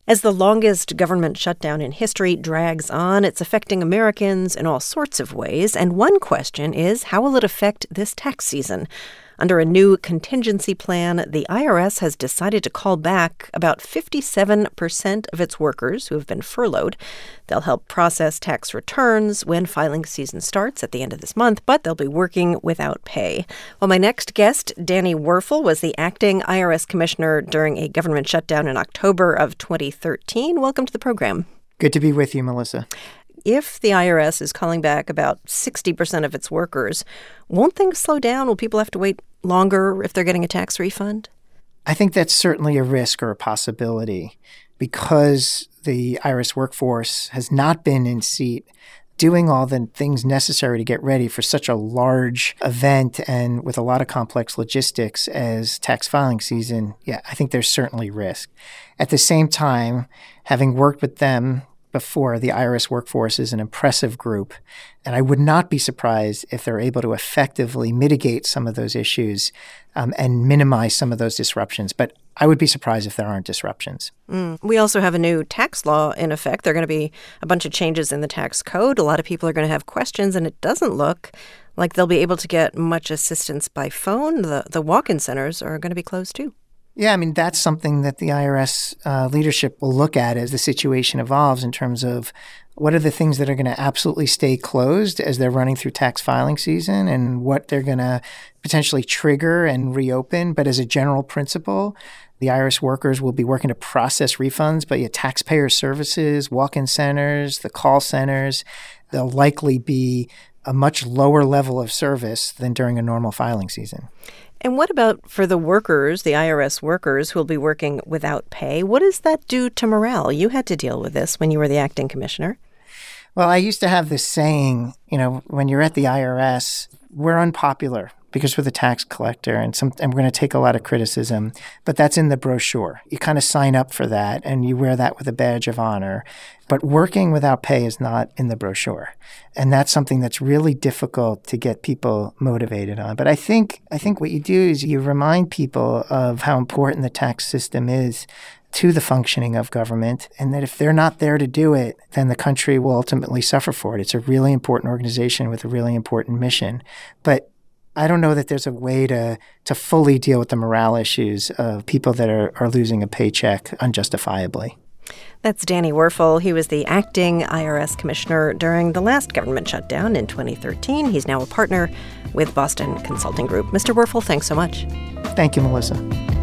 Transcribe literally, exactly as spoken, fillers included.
As the longest government shutdown in history drags on, it's affecting Americans in all sorts of ways. And one question is, how will it affect this tax season? Under a new contingency plan, the I R S has decided to call back about fifty-seven percent of its workers who have been furloughed. They'll help process tax returns when filing season starts at the end of this month, but they'll be working without pay. Well, my next guest, Danny Werfel, was the acting I R S commissioner during a government shutdown in October of twenty thirteen. Welcome to the program. Good to be with you, Melissa. If the I R S is calling back about sixty percent of its workers, won't things slow down? Will people have to wait longer if they're getting a tax refund? I think that's certainly a risk or a possibility because the I R S workforce has not been in seat doing all the things necessary to get ready for such a large event and with a lot of complex logistics as tax filing season. Yeah, I think there's certainly risk. At the same time, having worked with them before, the I R S workforce is an impressive group, and I would not be surprised if they're able to effectively mitigate some of those issues um, and minimize some of those disruptions. But I would be surprised if there aren't disruptions. Mm. We also have a new tax law in effect. There are going to be a bunch of changes in the tax code. A lot of people are going to have questions, and it doesn't look like they'll be able to get much assistance by phone. The, the walk-in centers are going to be closed too. Yeah, I mean, that's something that the I R S uh, leadership will look at as the situation evolves in terms of what are the things that are going to absolutely stay closed as they're running through tax filing season and what they're going to potentially trigger and reopen. But as a general principle, the I R S workers will be working to process refunds, but yeah, taxpayer services, walk-in centers, the call centers, they'll likely be a much lower level of service than during a normal filing season. And what about for the workers, the I R S workers who will be working without pay? What does that do to morale? You had to deal with this when you were the acting commissioner. Well, I used to have this saying, you know, when you're at the I R S, we're unpopular because we're the tax collector and, some, and we're going to take a lot of criticism. But that's in the brochure. You kind of sign up for that and you wear that with a badge of honor. But working without pay is not in the brochure. And that's something that's really difficult to get people motivated on. But I think I think what you do is you remind people of how important the tax system is to the functioning of government, and that if they're not there to do it, then the country will ultimately suffer for it. It's a really important organization with a really important mission. But I don't know that there's a way to to fully deal with the morale issues of people that are, are losing a paycheck unjustifiably. That's Danny Werfel. He was the acting I R S commissioner during the last government shutdown in twenty thirteen. He's now a partner with Boston Consulting Group. Mister Werfel, thanks so much. Thank you, Melissa.